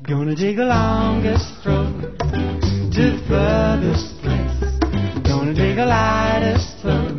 Gonna dig a longest road to the furthest place. Gonna dig a lightest load